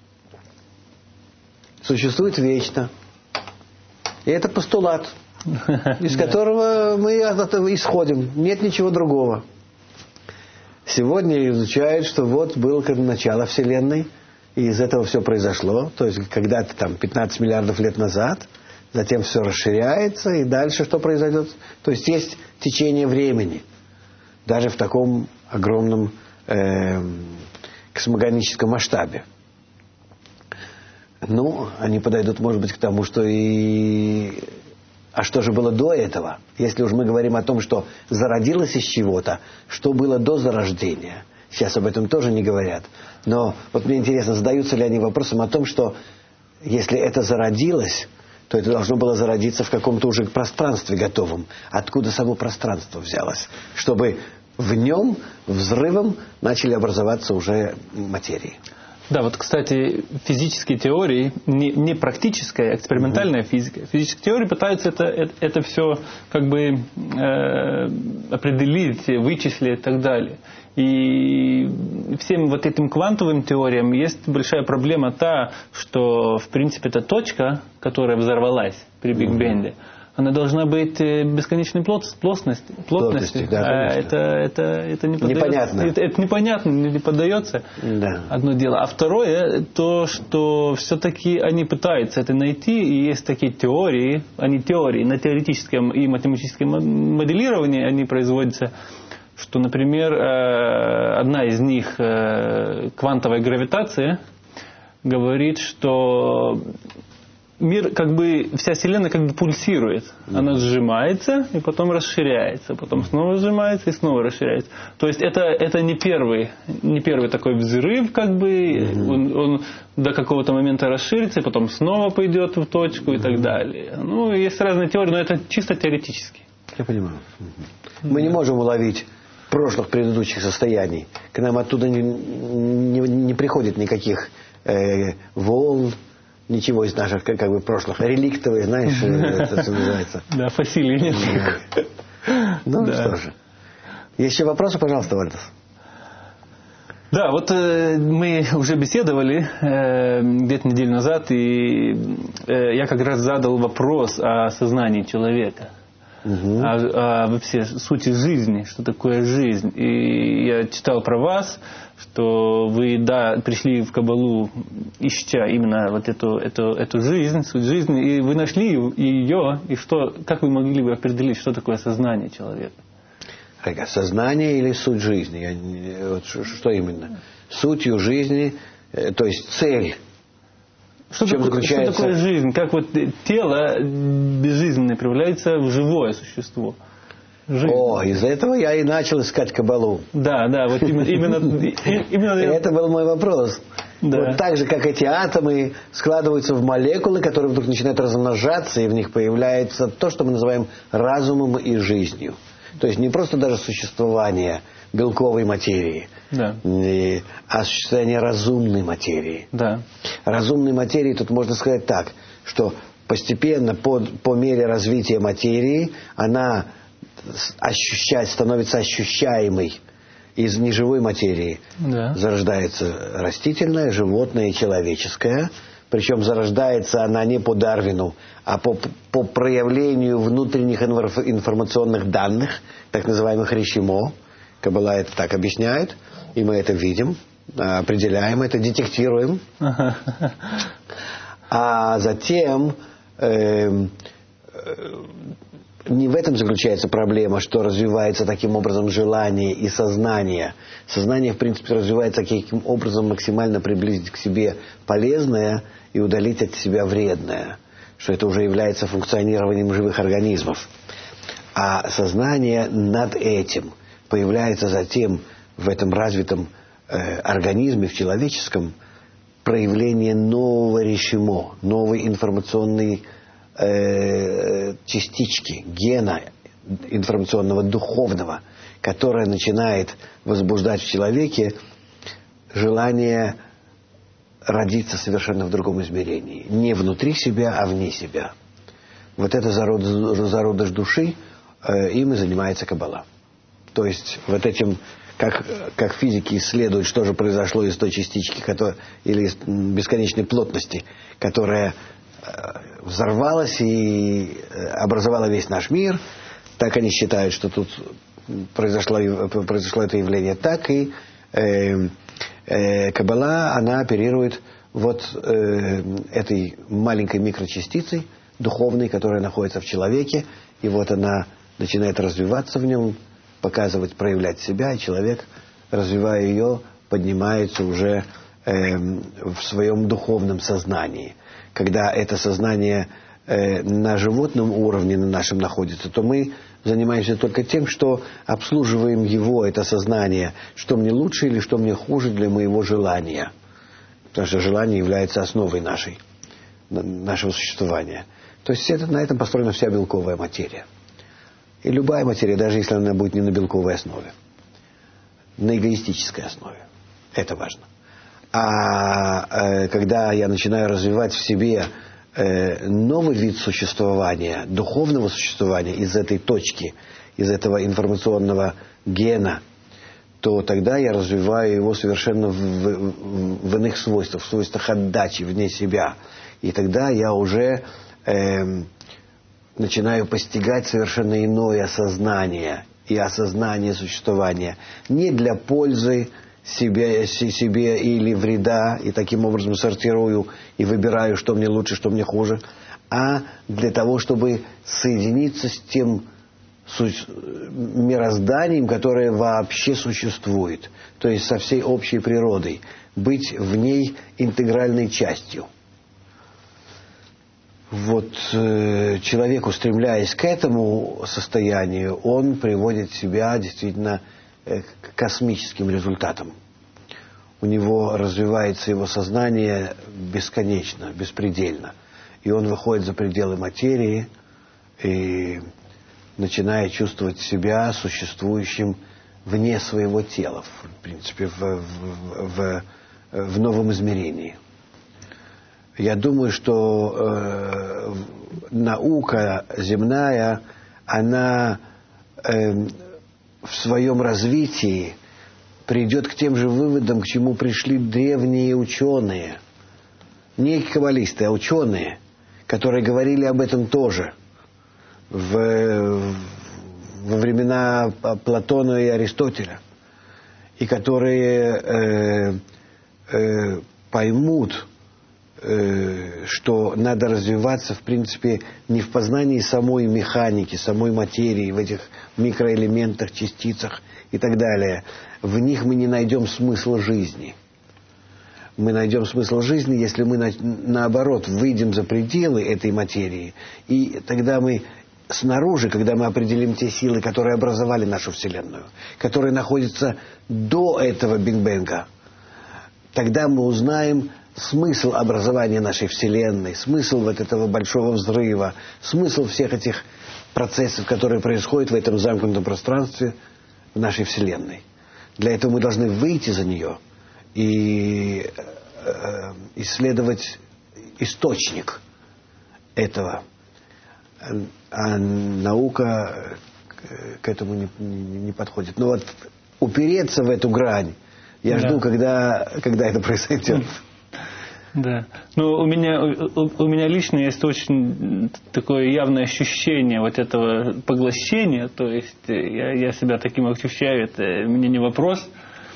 Существует вечно. И это постулат, из которого мы исходим. Нет ничего другого. Сегодня изучают, что вот было начало Вселенной, и из этого все произошло. То есть когда-то там пятнадцать миллиардов лет назад, затем все расширяется, и дальше что произойдет? То есть есть течение времени. Даже в таком огромном э, космогоническом масштабе. Ну, они подойдут, может быть, к тому, что и... А что же было до этого? Если уж мы говорим о том, что зародилось из чего-то, что было до зарождения? Сейчас об этом тоже не говорят. Но вот мне интересно, задаются ли они вопросом о том, что если это зародилось, то это должно было зародиться в каком-то уже пространстве готовом. Откуда само пространство взялось? Чтобы в нем взрывом начали образоваться уже материи. Да, вот, кстати, физические теории, не, не практическая, а экспериментальная mm-hmm. физика. Физические теории пытаются это, это, это все как бы э, определить, вычислить и так далее. И всем вот этим квантовым теориям есть большая проблема та, что, в принципе, эта точка, которая взорвалась при Биг Бенге, mm-hmm. она должна быть бесконечной плотности, плотности, плотности. Да, а это, это, это не поддается. Непонятно. Это, это непонятно, не поддается. Да. Одно дело. А второе, то, что все-таки они пытаются это найти, и есть такие теории, они теории на теоретическом и математическом моделировании, они производятся, что, например, одна из них, квантовая гравитация, говорит, что мир, как бы, вся Вселенная как бы пульсирует. Mm-hmm. Она сжимается и потом расширяется. Потом снова сжимается и снова расширяется. То есть это, это не первый, не первый такой взрыв, как бы. Mm-hmm. Он, он до какого-то момента расширится, и потом снова пойдет в точку mm-hmm. и так далее. Ну, есть разные теории, но это чисто теоретически. Я понимаю. Mm-hmm. Мы не можем уловить прошлых, предыдущих состояний. К нам оттуда не, не, не приходит никаких э, волн, ничего из наших, как, как бы, прошлых. Реликтовые, знаешь, это называется. Да, фасилий нет. Ну, что же. Еще вопросы, пожалуйста, Вальдес. Да, вот э, мы уже беседовали э, где-то неделю назад, и э, я как раз задал вопрос о сознании человека. Угу. О, о вообще сути жизни, что такое жизнь. И я читал про вас, что вы, да, пришли в Каббалу, ища именно вот эту, эту, эту жизнь, суть жизни, и вы нашли ее, и что, как вы могли бы определить, что такое сознание человека? Сознание или суть жизни? Я, вот, что именно? Сутью жизни, то есть цель. Что, такое, заключается... что такое жизнь? Как вот тело безжизненное превращается в живое существо? Жизнь. О, из-за этого я и начал искать Каббалу. Да, да, вот именно... именно, именно... Это был мой вопрос. Да. Вот так же, как эти атомы складываются в молекулы, которые вдруг начинают размножаться, и в них появляется то, что мы называем разумом и жизнью. То есть не просто даже существование белковой материи, да. а существование разумной материи. Да. Разумной материи тут можно сказать так, что постепенно, по, по мере развития материи, она ощущать, становится ощущаемой. Из неживой материи да. зарождается растительная, животное и человеческое. Причем зарождается она не по Дарвину, а по, по проявлению внутренних информационных данных, так называемых решимо. Каббала это так объясняет, и мы это видим, определяем это, детектируем. А затем э, не в этом заключается проблема, что развивается таким образом желание и сознание. Сознание, в принципе, развивается таким образом максимально приблизить к себе полезное и удалить от себя вредное, что это уже является функционированием живых организмов. А сознание над этим появляется затем в этом развитом э, организме, в человеческом, проявление нового решимо, новой информационной э, частички, гена информационного, духовного, которая начинает возбуждать в человеке желание родиться совершенно в другом измерении. Не внутри себя, а вне себя. Вот это зародыш, зародыш души, э, им и занимается Каббала. То есть вот этим, как, как физики исследуют, что же произошло из той частички, которая, или из бесконечной плотности, которая э, взорвалась и образовала весь наш мир, так они считают, что тут произошло, произошло это явление, так и э, э, Каббала, она оперирует вот э, этой маленькой микрочастицей духовной, которая находится в человеке, и вот она начинает развиваться в нем, показывать, проявлять себя, и человек, развивая ее, поднимается уже э, в своем духовном сознании. Когда это сознание э, на животном уровне на нашем находится, то мы занимаемся только тем, что обслуживаем его, это сознание, что мне лучше или что мне хуже для моего желания. Потому что желание является основой нашей, нашего существования. То есть это, на этом построена вся белковая материя. И любая материя, даже если она будет не на белковой основе, на эгоистической основе. Это важно. А э, когда я начинаю развивать в себе э, новый вид существования, духовного существования из этой точки, из этого информационного гена, то тогда я развиваю его совершенно в, в, в иных свойствах, в свойствах отдачи, вне себя. И тогда я уже э, начинаю постигать совершенно иное осознание и осознание существования. Не для пользы себе, себе или вреда, и таким образом сортирую и выбираю, что мне лучше, что мне хуже, а для того, чтобы соединиться с тем мирозданием, которое вообще существует, то есть со всей общей природой, быть в ней интегральной частью. Вот э, человек, устремляясь к этому состоянию, он приводит себя действительно э, к космическим результатам. У него развивается его сознание бесконечно, беспредельно. И он выходит за пределы материи и начинает чувствовать себя существующим вне своего тела, в принципе, в, в, в, в новом измерении. Я думаю, что э, наука земная, она э, в своем развитии придет к тем же выводам, к чему пришли древние ученые. Не каббалисты, а ученые, которые говорили об этом тоже в, во времена Платона и Аристотеля. И которые э, э, поймут, что надо развиваться, в принципе, не в познании самой механики, самой материи, в этих микроэлементах, частицах и так далее. В них мы не найдем смысла жизни. Мы найдем смысл жизни, если мы, наоборот, выйдем за пределы этой материи. И тогда мы снаружи, когда мы определим те силы, которые образовали нашу Вселенную, которые находятся до этого Биг-Бенга, тогда мы узнаем смысл образования нашей Вселенной, смысл вот этого большого взрыва, смысл всех этих процессов, которые происходят в этом замкнутом пространстве в нашей Вселенной. Для этого мы должны выйти за нее и э, исследовать источник этого. А наука к этому не, не, не подходит. Но вот упереться в эту грань, я да. жду, когда, когда это произойдет. Да. Ну, у меня, у, у меня лично есть очень такое явное ощущение вот этого поглощения, то есть я, я себя таким ощущаю, это мне не вопрос.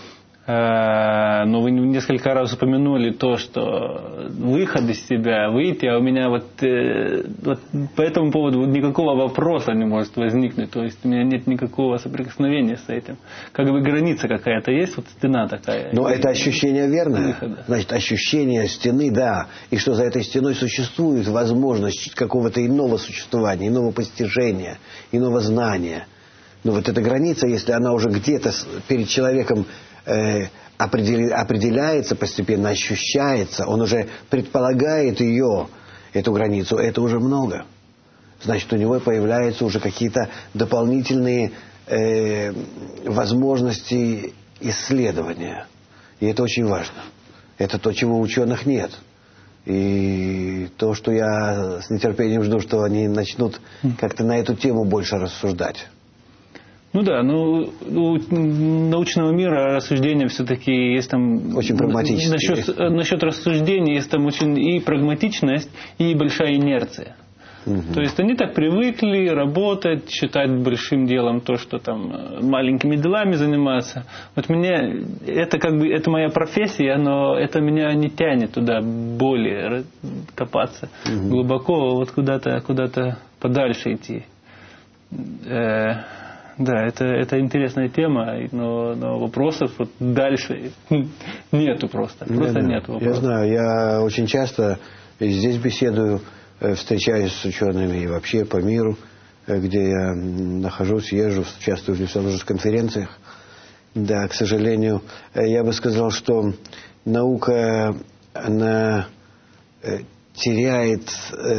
Но вы несколько раз упомянули то, что выход из себя, выйти, а у меня вот, вот по этому поводу никакого вопроса не может возникнуть. То есть у меня нет никакого соприкосновения с этим. Как бы граница какая-то есть, вот стена такая. Но это ощущение верное? Выхода. Значит, ощущение стены, да. И что за этой стеной существует возможность какого-то иного существования, иного постижения, иного знания. Но вот эта граница, если она уже где-то перед человеком определяется постепенно, ощущается, он уже предполагает ее, эту границу, это уже много. Значит, у него появляются уже какие-то дополнительные э, возможности исследования. И это очень важно. Это то, чего у ученых нет. И то, что я с нетерпением жду, что они начнут как-то на эту тему больше рассуждать. Ну да, ну у научного мира рассуждения все-таки есть там... Очень прагматические. Насчет, насчет рассуждений есть там очень и прагматичность, и большая инерция. Угу. То есть они так привыкли работать, считать большим делом то, что там маленькими делами заниматься. Вот мне, это как бы, это моя профессия, но это меня не тянет туда более копаться. Угу. Глубоко, вот куда-то, куда-то подальше идти. Да, это, это интересная тема, но, но вопросов вот дальше нету просто. Просто да, нет вопросов. Я знаю, я очень часто здесь беседую, встречаюсь с учеными и вообще по миру, где я нахожусь, езжу, участвую в множестве конференциях. Да, к сожалению, я бы сказал, что наука, она теряет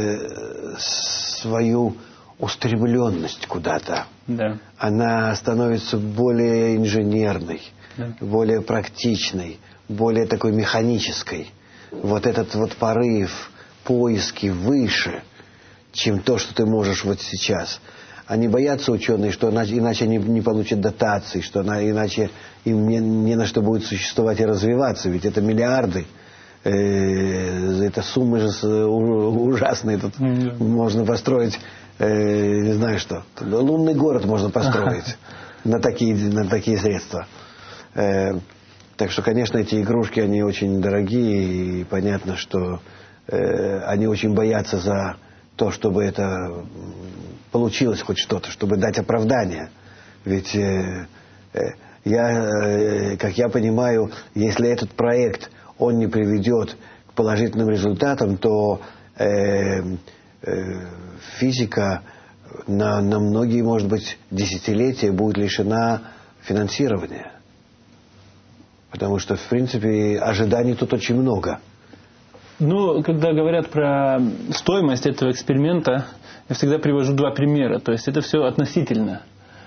свою устремленность куда-то. Да. Она становится более инженерной, да. более практичной, более такой механической. Вот этот вот порыв, поиски выше, чем то, что ты можешь вот сейчас. Они боятся, ученые, что иначе они не получат дотаций, что иначе им не, не на что будет существовать и развиваться, ведь это миллиарды. Это суммы же ужасные. Тут mm-hmm. можно построить, э, не знаю что, лунный город можно построить на такие, на такие средства. Э, так что, конечно, эти игрушки, они очень дорогие, и понятно, что э, они очень боятся за то, чтобы это получилось хоть что-то, чтобы дать оправдание. Ведь э, э, я, э, как я понимаю, если этот проект он не приведет к положительным результатам, то э, э, физика на, на многие, может быть, десятилетия будет лишена финансирования. Потому что, в принципе, ожиданий тут очень много. Ну, когда говорят про стоимость этого эксперимента, я всегда привожу два примера. То есть это все относительно.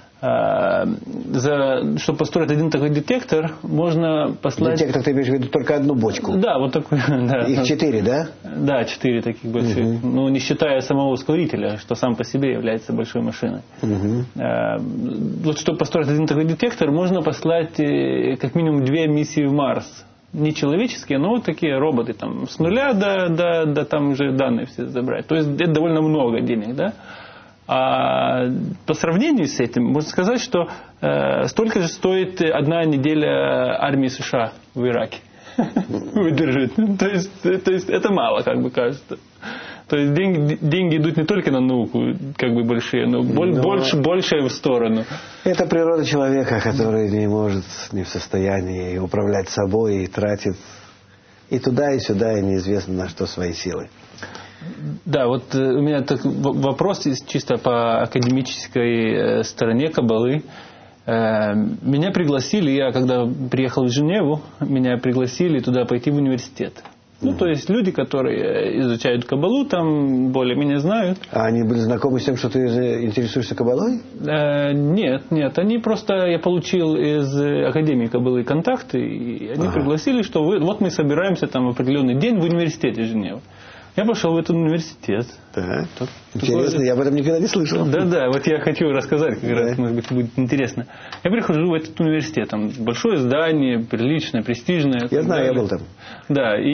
За, чтобы построить один такой детектор, можно послать... Детектор, ты имеешь в виду только одну бочку? Да, вот такой. Да. Их четыре, да? Да, четыре таких больших. Угу. Ну, не считая самого ускорителя, что сам по себе является большой машиной. Угу. Вот чтобы построить один такой детектор, можно послать как минимум две миссии в Марс. Не человеческие, но вот такие роботы. Там, с нуля до, до, до там уже данные все забрать. То есть это довольно много денег, да? А по сравнению с этим, можно сказать, что э, столько же стоит одна неделя армии США в Ираке выдержать. То есть, то есть это мало, как бы кажется. То есть деньги, деньги идут не только на науку, как бы большие, но, но больше, больше в сторону. Это природа человека, который не может, не в состоянии управлять собой и тратит и туда, и сюда, и неизвестно на что свои силы. Да, вот у меня так вопрос чисто по академической стороне Каббалы. Меня пригласили, я когда приехал в Женеву, меня пригласили туда пойти в университет. Ну, то есть люди, которые изучают Каббалу, там более-менее знают. А они были знакомы с тем, что ты интересуешься Каббалой? Э, нет, нет. Они просто, я получил из Академии Каббалы контакты, и они ага. пригласили, что вы, вот мы собираемся там в определенный день в университете Женевы. Я пошел в этот университет. Да. Тут, интересно, такое... я об этом никогда не слышал. Да-да, вот я хочу рассказать, как да. раз, может быть, будет интересно. Я прихожу в этот университет, там большое здание, приличное, престижное. Я знаю, далее. Я был там. Да, и,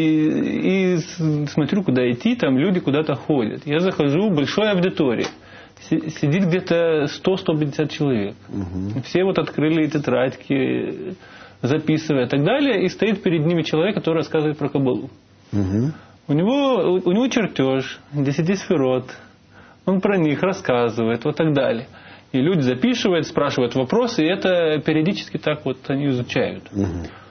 и, и смотрю, куда идти, там люди куда-то ходят. Я захожу в большую аудиторию. сидит где-то сто - сто пятьдесят человек. Угу. Все вот открыли тетрадки, записывая и так далее, и стоит перед ними человек, который рассказывает про Каббалу. Угу. У него, у него чертеж, десяти сферот, он про них рассказывает, вот так далее. И люди записывают, спрашивают вопросы, и это периодически так вот они изучают. Угу.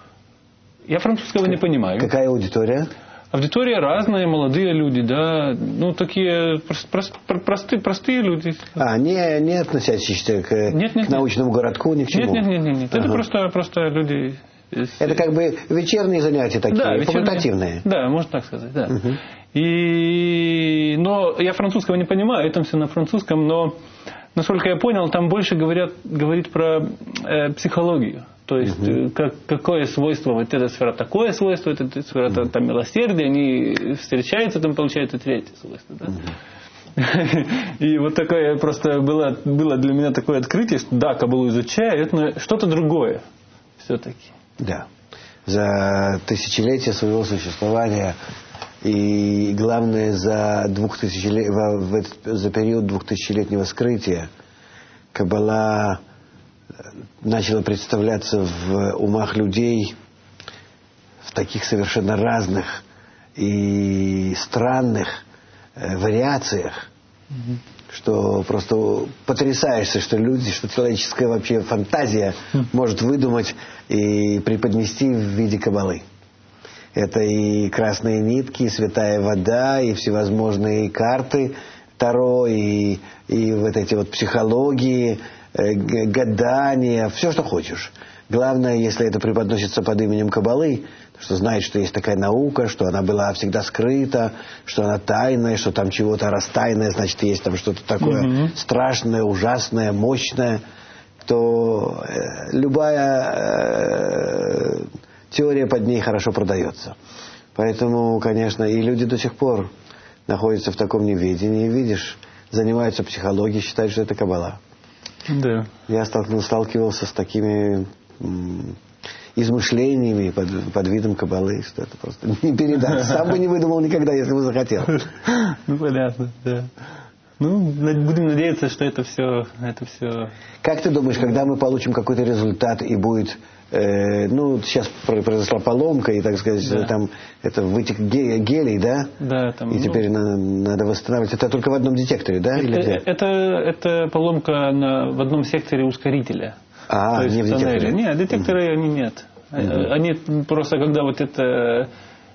Я французского не понимаю. Какая аудитория? Аудитория разная, молодые люди, да, ну такие прост, прост, простые, простые люди. А, не, не относящиеся к, нет, нет, к научному нет. городку, ни к чему? Нет, нет, нет, нет. Ага. Это просто, просто люди... Это как бы вечерние занятия такие, да, факультативные. Да, можно так сказать, да. Угу. И, но я французского не понимаю, это все на французском, но, насколько я понял, там больше говорят, говорит про э, психологию. То есть, угу. как, какое свойство, вот эта сфера такое свойство, эта сфера угу. там милосердие, они встречаются, там получается третье свойство. Да? Угу. И вот такое просто было, было для меня такое открытие, что да, Каббалу изучают, но что-то другое все-таки. Да. За тысячелетия своего существования и, главное, за, двухтысячелет... за период двухтысячелетнего скрытия Каббала начала представляться в умах людей в таких совершенно разных и странных э, вариациях, mm-hmm. что просто потрясаешься, что люди, что человеческая вообще фантазия mm-hmm. может выдумать и преподнести в виде Каббалы. Это и красные нитки, и святая вода, и всевозможные карты Таро, и, и вот эти вот психологии, гадания, все, что хочешь. Главное, если это преподносится под именем Каббалы, что знает, что есть такая наука, что она была всегда скрыта, что она тайная, что там чего-то растайное, значит, есть там что-то такое mm-hmm. страшное, ужасное, мощное, то э, любая э, теория под ней хорошо продается. Поэтому, конечно, и люди до сих пор находятся в таком неведении, видишь, занимаются психологией, считают, что это Каббала. Да. Я сталкивался с такими м, измышлениями под, под видом Каббалы, что это просто не передать. Сам бы не выдумал никогда, если бы захотел. Ну, понятно, да. Ну, будем надеяться, что это все, это все... Как ты думаешь, когда мы получим какой-то результат и будет... Э, ну, сейчас произошла поломка, и, так сказать, да. там это вытек гелий, да? Да, там... И теперь ну, надо, надо восстанавливать. Это только в одном детекторе, да? Это, Или где? это, это поломка на, в одном секторе ускорителя. А, то есть не в детекторе? Нет, детекторы mm-hmm. они нет. Mm-hmm. Они просто, когда вот это...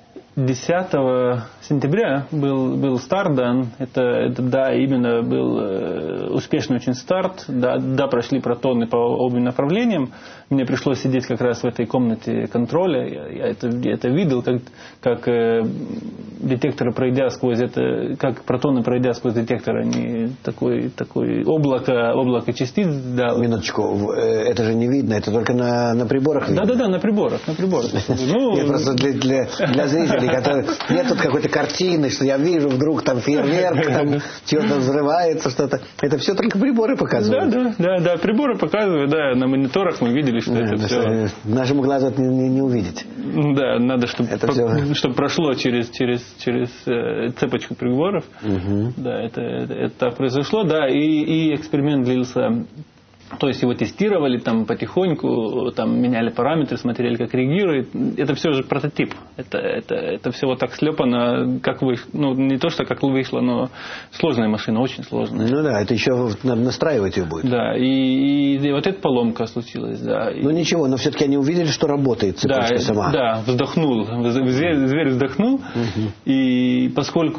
десятого сентября был, был старт дан. Это, это, да, именно был э, успешный очень старт. Да, да, прошли протоны по обеим направлениям. Мне пришлось сидеть как раз в этой комнате контроля. Я, я, это, я это видел, как, как э, детекторы, пройдя сквозь это, как протоны, пройдя сквозь детектор, они такой, такой облако, облако частиц дал. Минуточку, это же не видно, это только на, на приборах видно. Да-да-да, на приборах, на приборах. Ну, нет, просто для, для, для зрителей, которые... Нет тут какой-то картины, что я вижу вдруг там фейерверк, там что-то взрывается, что-то. Это все только приборы показывают. Да, да, да, да, приборы показывают, да, на мониторах мы видели, что да, это все... Нашему глазу это не, не, не увидеть. Да, надо, чтобы, это по, все... чтобы прошло через, через, через э, цепочку приборов. Угу. Да, это, это, это так произошло, да, и, и эксперимент длился... То есть его тестировали там потихоньку, там меняли параметры, смотрели, как реагирует. Это все же прототип. Это, это, это все вот так слепано, как вышло. Ну, не то, что как вышло, но сложная машина, очень сложная. Ну да, это еще надо настраивать ее будет. Да, и, и, и вот эта поломка случилась, да. Ну ничего, но все-таки они увидели, что работает цепочка да, сама. Да, вздохнул. Зверь, зверь вздохнул. Угу. И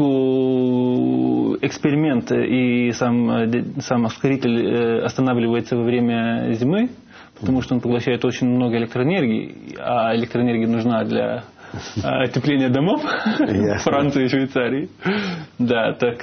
поскольку эксперимент и сам, сам ускоритель останавливается во время зимы, потому что он поглощает очень много электроэнергии, а электроэнергия нужна для отопления домов в Франции и Швейцарии. Да, так,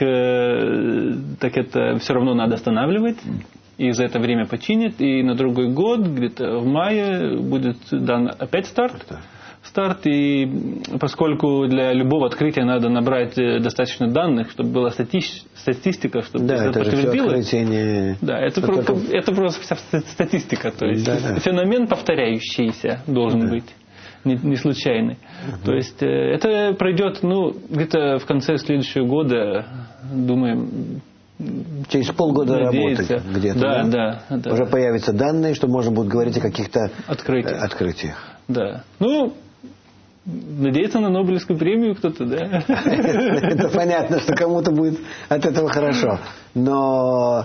так это все равно надо останавливать. И за это время починят. И на другой год, где-то в мае, будет дан опять старт. Старт, и поскольку для любого открытия надо набрать достаточно данных, чтобы была стати- статистика, чтобы да, это подтвердилось. Не... Да, это, про- только... это просто вся статистика. То есть да, да. феномен повторяющийся должен да. быть, не, не случайный. Угу. То есть это пройдет, ну, где-то в конце следующего года, думаем, Через полгода надеяться. работы где-то, да, да? Да, да. Уже появятся данные, что можно будет говорить о каких-то открытиях. открытиях. Да. Ну, надеяться на Нобелевскую премию кто-то, да? Это понятно, что кому-то будет от этого хорошо. Но,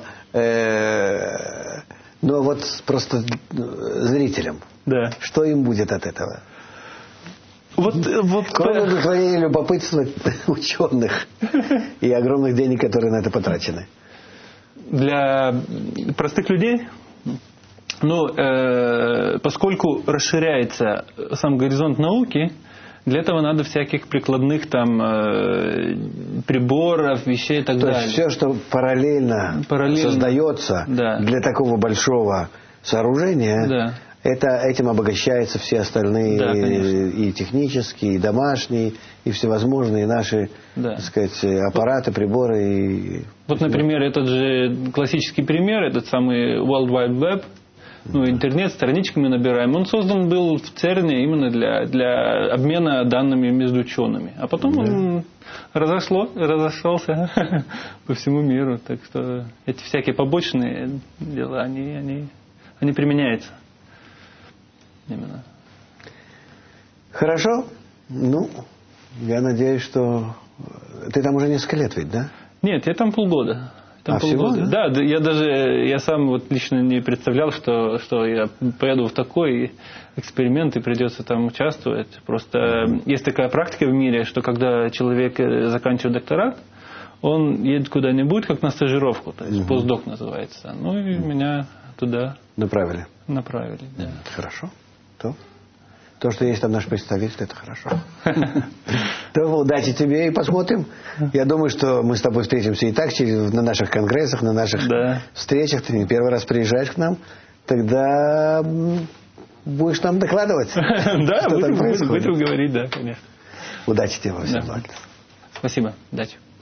но вот просто зрителям, да. Что им будет от этого? Вот, вот, Кроме удовлетворения любопытства ученых и огромных денег, которые на это потрачены. Для простых людей, ну, э, поскольку расширяется сам горизонт науки, для этого надо всяких прикладных там э, приборов, вещей и так То далее. То есть все, что параллельно, параллельно создается да. Для такого большого сооружения, да. Это, этим обогащаются все остальные, да, и, и технические, и домашние, и всевозможные наши, да. Так сказать, аппараты, приборы. И... Вот, например, этот же классический пример, этот самый World Wide Web, ну, интернет, страничками набираем, он создан был в ЦЕРНе именно для, для обмена данными между учеными. А потом да. Он разошло, разошелся по всему миру. Так что эти всякие побочные дела, они, они, они применяются. Именно. Хорошо. Ну, я надеюсь, что... Ты там уже несколько лет ведь, да? Нет, я там полгода. Там а полгода. всего, да? Да, я даже, я сам вот лично не представлял, что, что я поеду в такой эксперимент и придется там участвовать. Просто mm-hmm. есть такая практика в мире, что когда человек заканчивает докторат, он едет куда-нибудь, как на стажировку, то есть mm-hmm. постдок называется. Ну и mm-hmm. меня туда направили. Направили, да. Хорошо. То, то, что есть там наш представитель, это хорошо. То удачи тебе и посмотрим. Я думаю, что мы с тобой встретимся и так через, на наших конгрессах, на наших да. встречах. Ты не первый раз приезжаешь к нам. Тогда будешь нам докладывать. Да, будем говорить, да, конечно. Удачи тебе во всем. Спасибо. Удачи.